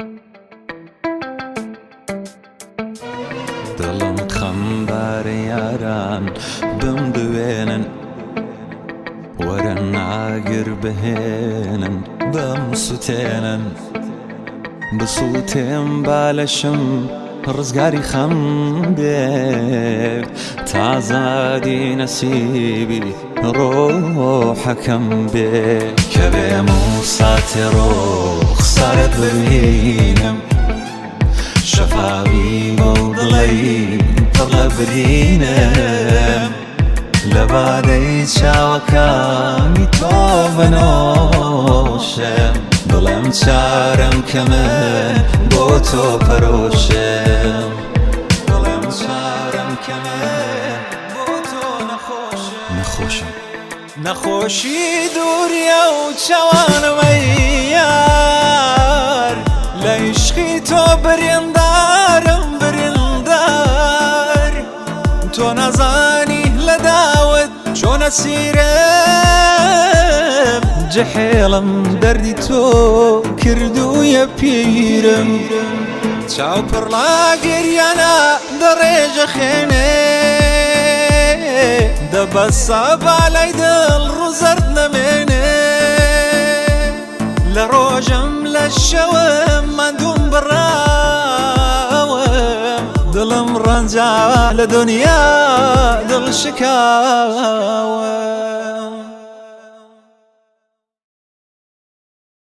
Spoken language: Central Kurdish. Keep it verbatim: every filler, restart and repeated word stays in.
دڵم خەمبارە یاران بمدوێنن وەرە ناگر بهێنن بەم سوتێنن بسووتێم بالەشم ڕزگاری خەم بێ تازادی نەسیبی ڕۆحەکەم بێ کە بێم و ساتێ ڕۆخسارت ببینم شەفاوی بەو دڵەی پڕ لە برینم لە بادەی چاوەکانی تۆ بنۆشم دڵم چارەم کە من بۆ تۆ پەرۆشم دڵم چارەم کە من بۆ تۆ نەخۆشم نەخۆشم نەخۆشی دووریە و چاوانمەی یار لە عیشقی تۆ بریندارم بریندار تۆ نەزانی لە داوت چۆن ئەسیرم جەحێڵم دەردی تۆ کردوویە پیرم چاو پڕ لا گریانە دەڕێژە خێنێ دەبەسە بالای دڵ ڕوو زەرد نەمێنێ لە ڕۆژەم لە شەوەم ماندووم بڕاوم دڵم ڕەنجا لە دنیا دڵ شکاوم